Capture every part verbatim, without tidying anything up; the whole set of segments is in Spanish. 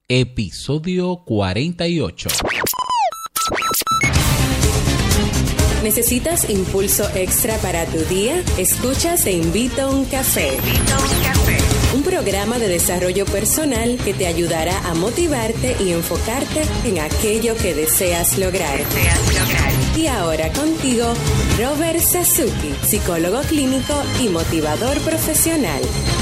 episodio cuarenta y ocho. ¿Necesitas impulso extra para tu día? Escucha Te Invito a un Café. Te invito a un café. Un programa de desarrollo personal que te ayudará a motivarte y enfocarte en aquello que deseas lograr. Deseas lograr. Y ahora contigo, Robert Sasuki, psicólogo clínico y motivador profesional.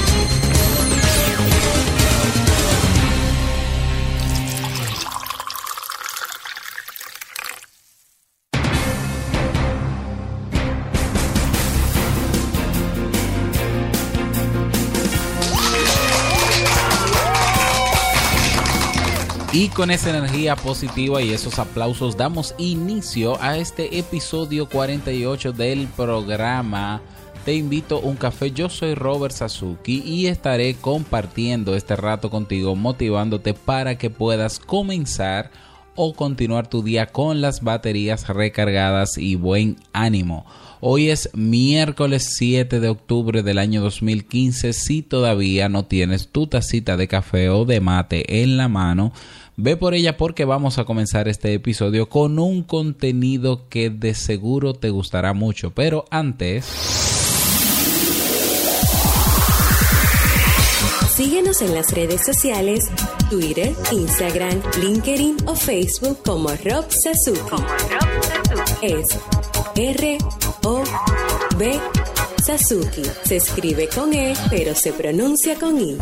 Y con esa energía positiva y esos aplausos damos inicio a este episodio cuarenta y ocho del programa Te Invito a un Café. Yo soy Robert Sasuki y estaré compartiendo este rato contigo, motivándote para que puedas comenzar o continuar tu día con las baterías recargadas y buen ánimo. Hoy es miércoles siete de octubre del año dos mil quince. Si todavía no tienes tu tacita de café o de mate en la mano, ve por ella porque vamos a comenzar este episodio con un contenido que de seguro te gustará mucho. Pero antes... síguenos en las redes sociales, Twitter, Instagram, LinkedIn o Facebook como Rob Sasuki. Como Rob Sasuki. Es R O B Sasuki. Se escribe con E, pero se pronuncia con I.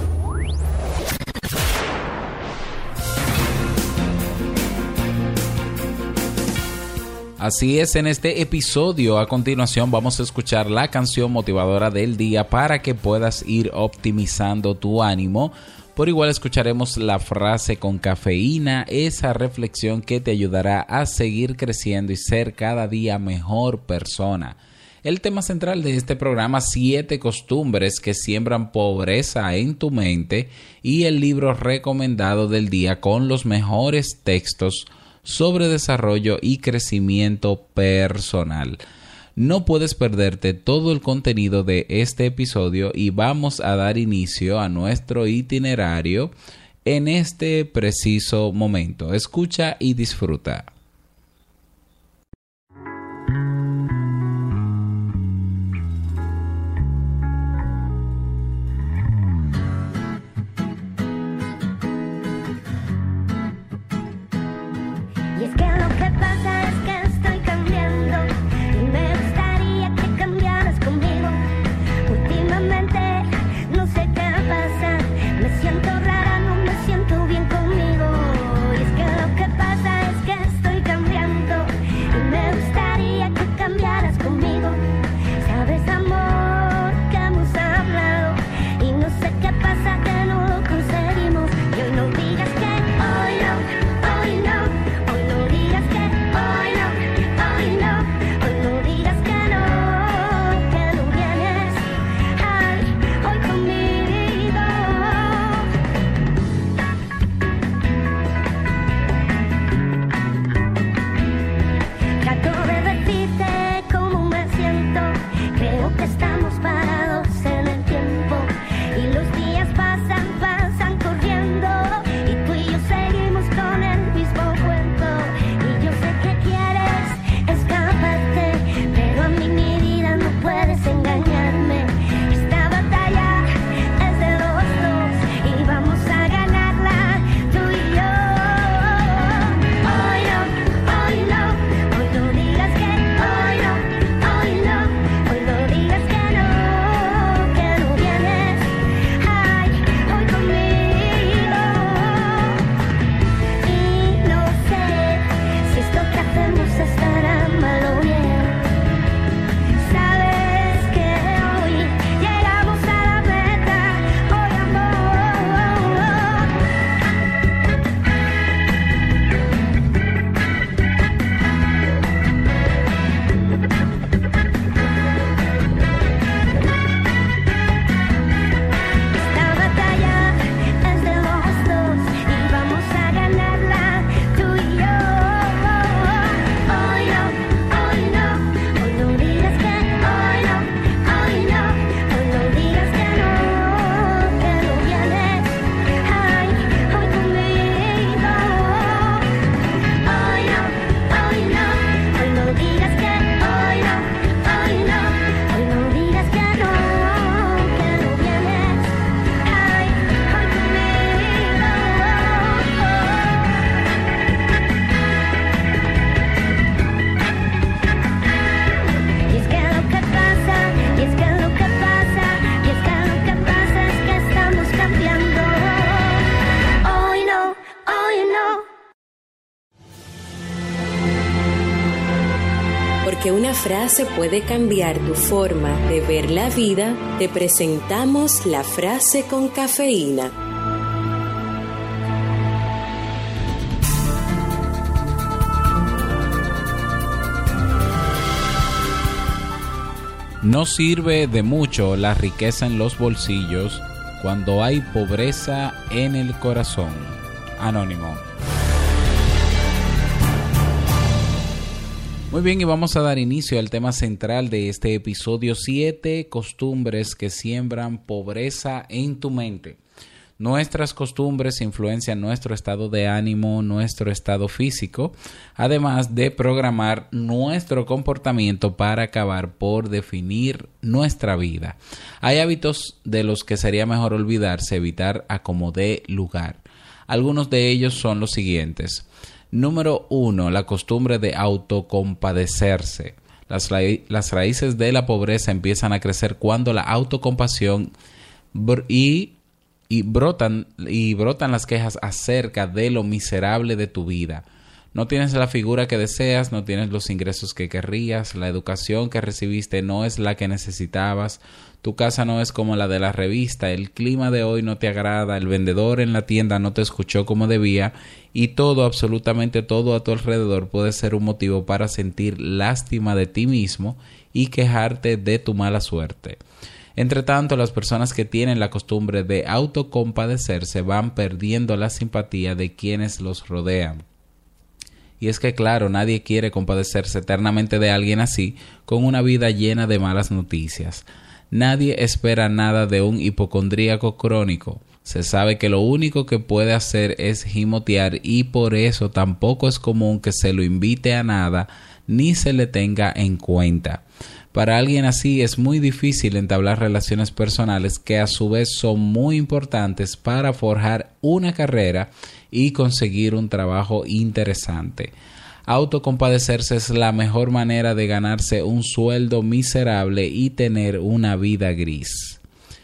Así es, en este episodio a continuación vamos a escuchar la canción motivadora del día para que puedas ir optimizando tu ánimo. Por igual escucharemos la frase con cafeína, esa reflexión que te ayudará a seguir creciendo y ser cada día mejor persona. El tema central de este programa, siete costumbres que siembran pobreza en tu mente, y el libro recomendado del día con los mejores textos sobre desarrollo y crecimiento personal. No puedes perderte todo el contenido de este episodio y vamos a dar inicio a nuestro itinerario en este preciso momento. Escucha y disfruta. Siento rara, no me siento bien conmigo. Y es que lo que pasa es que estoy una frase puede cambiar tu forma de ver la vida, te presentamos la frase con cafeína. No sirve de mucho la riqueza en los bolsillos cuando hay pobreza en el corazón. Anónimo. Muy bien, y vamos a dar inicio al tema central de este episodio: siete costumbres que siembran pobreza en tu mente. Nuestras costumbres influencian nuestro estado de ánimo, nuestro estado físico, además de programar nuestro comportamiento para acabar por definir nuestra vida. Hay hábitos de los que sería mejor olvidarse, evitar a como dé lugar. Algunos de ellos son los siguientes. Número uno, la costumbre de autocompadecerse. Las, ra- las raíces de la pobreza empiezan a crecer cuando la autocompasión br- y, y, brotan, y brotan las quejas acerca de lo miserable de tu vida. No tienes la figura que deseas, no tienes los ingresos que querrías, la educación que recibiste no es la que necesitabas, tu casa no es como la de la revista, el clima de hoy no te agrada, el vendedor en la tienda no te escuchó como debía, y todo, absolutamente todo a tu alrededor puede ser un motivo para sentir lástima de ti mismo y quejarte de tu mala suerte. Entre tanto, las personas que tienen la costumbre de autocompadecerse van perdiendo la simpatía de quienes los rodean. Y es que, claro, nadie quiere compadecerse eternamente de alguien así, con una vida llena de malas noticias. Nadie espera nada de un hipocondríaco crónico. Se sabe que lo único que puede hacer es gimotear, y por eso tampoco es común que se lo invite a nada ni se le tenga en cuenta. Para alguien así es muy difícil entablar relaciones personales que a su vez son muy importantes para forjar una carrera y conseguir un trabajo interesante. Autocompadecerse es la mejor manera de ganarse un sueldo miserable y tener una vida gris.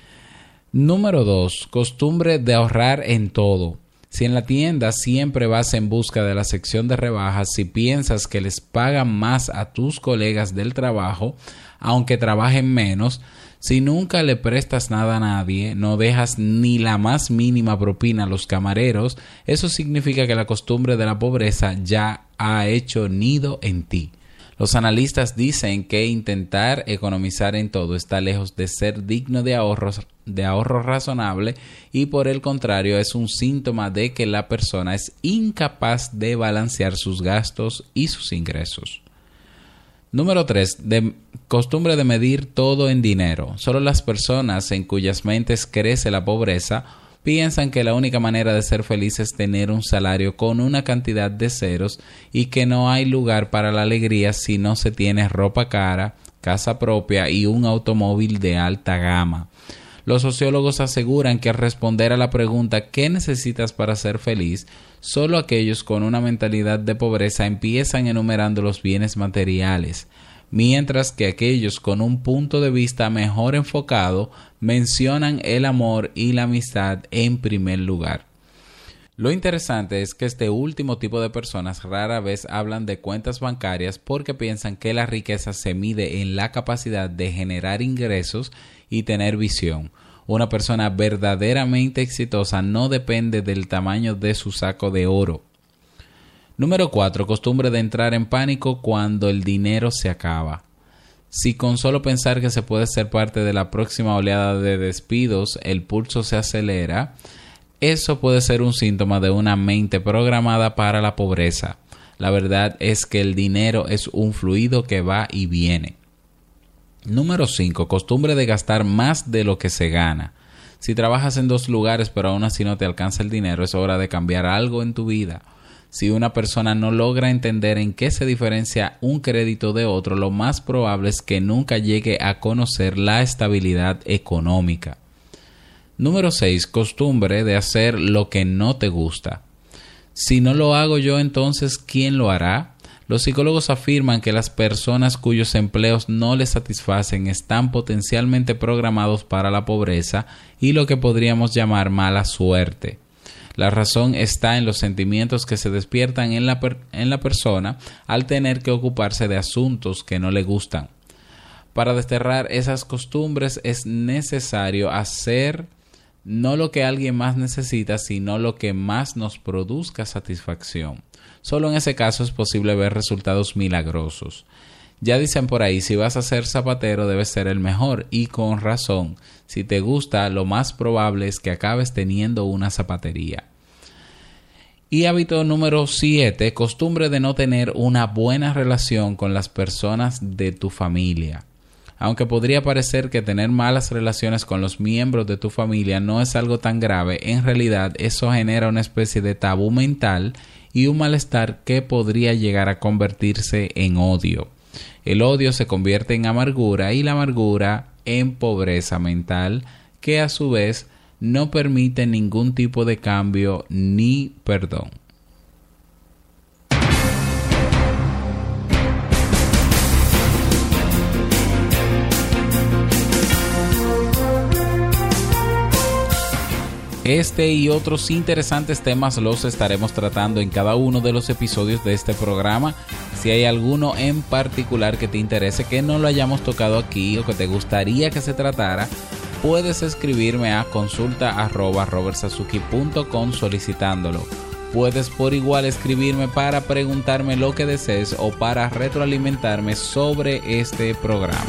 Número dos. Costumbre de ahorrar en todo. Si en la tienda siempre vas en busca de la sección de rebajas, si piensas que les pagan más a tus colegas del trabajo, aunque trabajen menos, si nunca le prestas nada a nadie, no dejas ni la más mínima propina a los camareros, eso significa que la costumbre de la pobreza ya ha hecho nido en ti. Los analistas dicen que intentar economizar en todo está lejos de ser digno de ahorros, de ahorro razonable, y por el contrario es un síntoma de que la persona es incapaz de balancear sus gastos y sus ingresos. Número tres. De costumbre de medir todo en dinero. Solo las personas en cuyas mentes crece la pobreza piensan que la única manera de ser feliz es tener un salario con una cantidad de ceros y que no hay lugar para la alegría si no se tiene ropa cara, casa propia y un automóvil de alta gama. Los sociólogos aseguran que al responder a la pregunta ¿qué necesitas para ser feliz?, solo aquellos con una mentalidad de pobreza empiezan enumerando los bienes materiales, mientras que aquellos con un punto de vista mejor enfocado mencionan el amor y la amistad en primer lugar. Lo interesante es que este último tipo de personas rara vez hablan de cuentas bancarias porque piensan que la riqueza se mide en la capacidad de generar ingresos y tener visión. Una persona verdaderamente exitosa no depende del tamaño de su saco de oro. Número cuatro. Costumbre de entrar en pánico cuando el dinero se acaba. Si con solo pensar que se puede ser parte de la próxima oleada de despidos, el pulso se acelera, eso puede ser un síntoma de una mente programada para la pobreza. La verdad es que el dinero es un fluido que va y viene. Número cinco. Costumbre de gastar más de lo que se gana. Si trabajas en dos lugares pero aún así no te alcanza el dinero, es hora de cambiar algo en tu vida. Si una persona no logra entender en qué se diferencia un crédito de otro, lo más probable es que nunca llegue a conocer la estabilidad económica. Número seis. Costumbre de hacer lo que no te gusta. Si no lo hago yo, entonces ¿quién lo hará? Los psicólogos afirman que las personas cuyos empleos no les satisfacen están potencialmente programados para la pobreza y lo que podríamos llamar mala suerte. La razón está en los sentimientos que se despiertan en la, per- en la persona al tener que ocuparse de asuntos que no le gustan. Para desterrar esas costumbres es necesario hacer no lo que alguien más necesita, sino lo que más nos produzca satisfacción. Solo en ese caso es posible ver resultados milagrosos. Ya dicen por ahí, si vas a ser zapatero debes ser el mejor, y con razón. Si te gusta, lo más probable es que acabes teniendo una zapatería. Y hábito número siete, costumbre de no tener una buena relación con las personas de tu familia. Aunque podría parecer que tener malas relaciones con los miembros de tu familia no es algo tan grave, en realidad eso genera una especie de tabú mental y un malestar que podría llegar a convertirse en odio. El odio se convierte en amargura y la amargura en pobreza mental, que a su vez no permite ningún tipo de cambio ni perdón. Este y otros interesantes temas los estaremos tratando en cada uno de los episodios de este programa. Si hay alguno en particular que te interese, que no lo hayamos tocado aquí o que te gustaría que se tratara, puedes escribirme a consulta arroba robertsazuki punto com solicitándolo. Puedes por igual escribirme para preguntarme lo que desees o para retroalimentarme sobre este programa.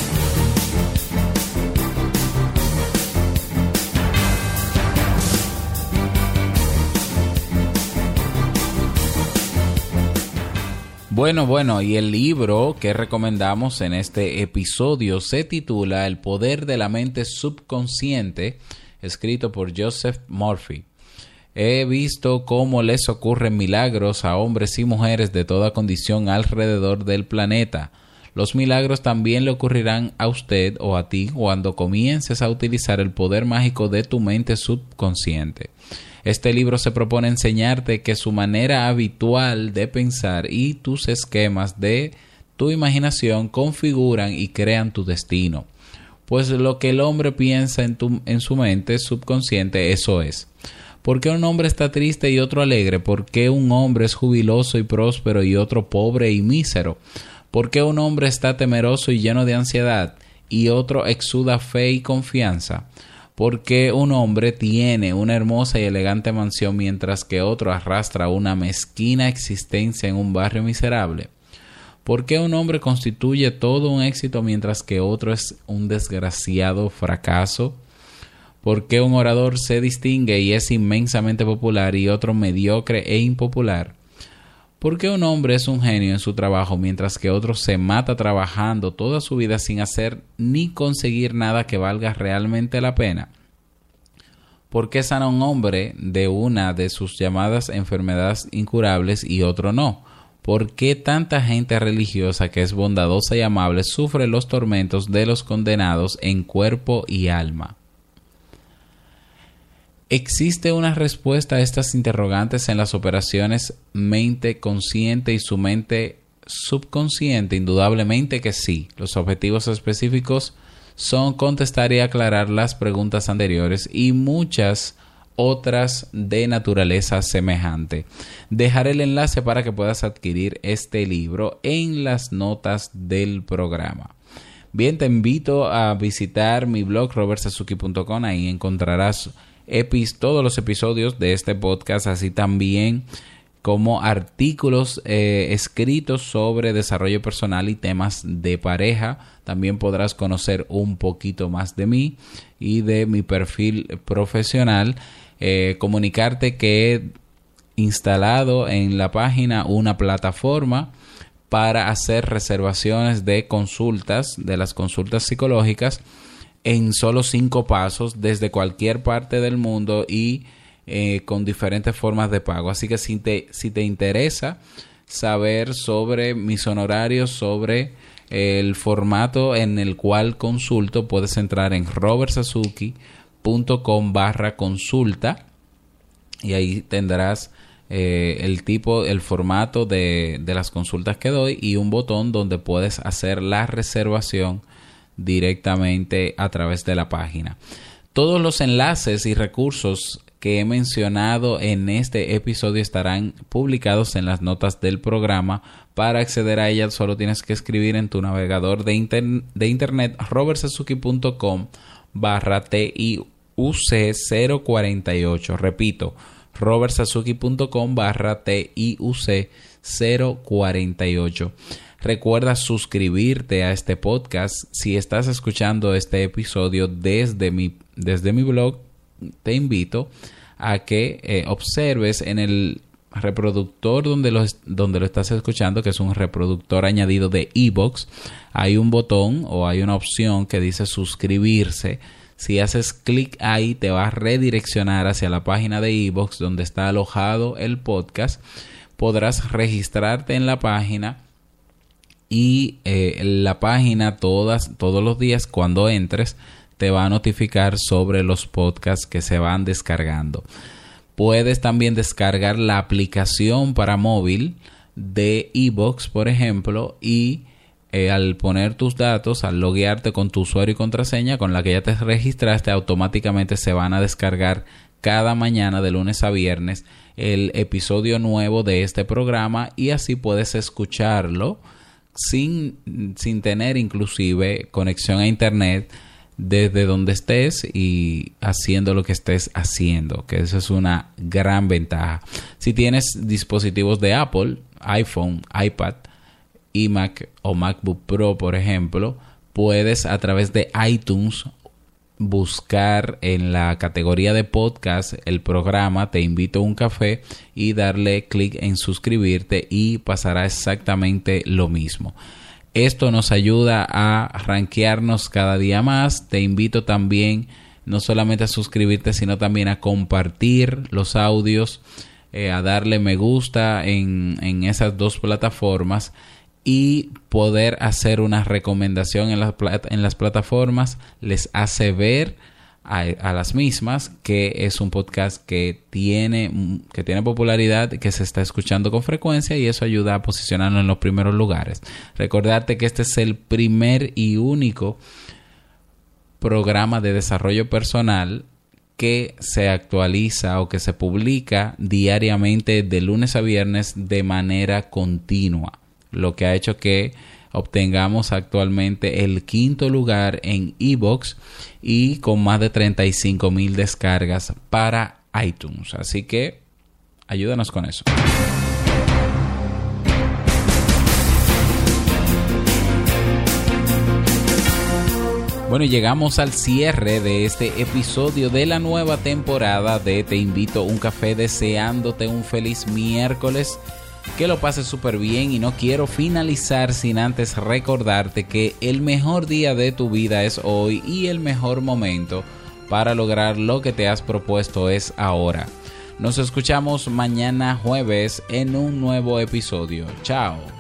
Bueno, bueno, y el libro que recomendamos en este episodio se titula El poder de la mente subconsciente, escrito por Joseph Murphy. He visto cómo les ocurren milagros a hombres y mujeres de toda condición alrededor del planeta. Los milagros también le ocurrirán a usted o a ti cuando comiences a utilizar el poder mágico de tu mente subconsciente. Este libro se propone enseñarte que su manera habitual de pensar y tus esquemas de tu imaginación configuran y crean tu destino. Pues lo que el hombre piensa en, tu, en su mente subconsciente, eso es. ¿Por qué un hombre está triste y otro alegre? ¿Por qué un hombre es jubiloso y próspero y otro pobre y mísero? ¿Por qué un hombre está temeroso y lleno de ansiedad y otro exuda fe y confianza? ¿Por qué un hombre tiene una hermosa y elegante mansión mientras que otro arrastra una mezquina existencia en un barrio miserable? ¿Por qué un hombre constituye todo un éxito mientras que otro es un desgraciado fracaso? ¿Por qué un orador se distingue y es inmensamente popular y otro mediocre e impopular? ¿Por qué un hombre es un genio en su trabajo mientras que otro se mata trabajando toda su vida sin hacer ni conseguir nada que valga realmente la pena? ¿Por qué sana un hombre de una de sus llamadas enfermedades incurables y otro no? ¿Por qué tanta gente religiosa que es bondadosa y amable sufre los tormentos de los condenados en cuerpo y alma? ¿Existe una respuesta a estas interrogantes en las operaciones mente consciente y su mente subconsciente? Indudablemente que sí. Los objetivos específicos son contestar y aclarar las preguntas anteriores y muchas otras de naturaleza semejante. Dejaré el enlace para que puedas adquirir este libro en las notas del programa. Bien, te invito a visitar mi blog robertsazuki punto com. Ahí encontrarás Epis, todos los episodios de este podcast, así también como artículos eh, escritos sobre desarrollo personal y temas de pareja. También podrás conocer un poquito más de mí y de mi perfil profesional. Eh, comunicarte que he instalado en la página una plataforma para hacer reservaciones de consultas, de las consultas psicológicas, en solo cinco pasos desde cualquier parte del mundo y eh, con diferentes formas de pago. Así que si te, si te interesa saber sobre mis honorarios, sobre eh, el formato en el cual consulto, puedes entrar en robertsazuki punto com barra consulta y ahí tendrás eh, el tipo, el formato de, de las consultas que doy y un botón donde puedes hacer la reservación directamente a través de la página. Todos los enlaces y recursos que he mencionado en este episodio estarán publicados en las notas del programa. Para acceder a ellas solo tienes que escribir en tu navegador de, inter- de internet robertsazuki.com barra TIUC cero cuarenta y ocho. Repito, robertsazuki.com barra TIUC cero cuarenta y ocho. Recuerda suscribirte a este podcast. Si estás escuchando este episodio desde mi, desde mi blog, te invito a que eh, observes en el reproductor donde lo, donde lo estás escuchando, que es un reproductor añadido de iVoox. Hay un botón o hay una opción que dice suscribirse. Si haces clic ahí, te va a redireccionar hacia la página de iVoox donde está alojado el podcast. Podrás registrarte en la página y eh, la página todas, todos los días cuando entres te va a notificar sobre los podcasts que se van descargando. Puedes también descargar la aplicación para móvil de iVoox, por ejemplo, y eh, al poner tus datos, al loguearte con tu usuario y contraseña con la que ya te registraste, automáticamente se van a descargar cada mañana de lunes a viernes el episodio nuevo de este programa y así puedes escucharlo sin, sin tener inclusive conexión a internet desde donde estés y haciendo lo que estés haciendo, que eso es una gran ventaja. Si tienes dispositivos de Apple, iPhone, iPad, iMac o MacBook Pro, por ejemplo, puedes a través de iTunes buscar en la categoría de podcast el programa Te Invito a un Café y darle clic en suscribirte y pasará exactamente lo mismo. Esto nos ayuda a rankearnos cada día más. Te invito también no solamente a suscribirte, sino también a compartir los audios, eh, a darle me gusta en, en esas dos plataformas y poder hacer una recomendación en las, en las plataformas les hace ver a, a las mismas que es un podcast que tiene, que tiene popularidad, que se está escuchando con frecuencia y eso ayuda a posicionarlo en los primeros lugares. Recordarte que este es el primer y único programa de desarrollo personal que se actualiza o que se publica diariamente de lunes a viernes de manera continua, lo que ha hecho que obtengamos actualmente el quinto lugar en iVoox y con más de treinta y cinco mil descargas para iTunes. Así que ayúdanos con eso. Bueno, llegamos al cierre de este episodio de la nueva temporada de Te Invito a un Café, deseándote un feliz miércoles. Que lo pases súper bien y no quiero finalizar sin antes recordarte que el mejor día de tu vida es hoy y el mejor momento para lograr lo que te has propuesto es ahora. Nos escuchamos mañana jueves en un nuevo episodio. Chao.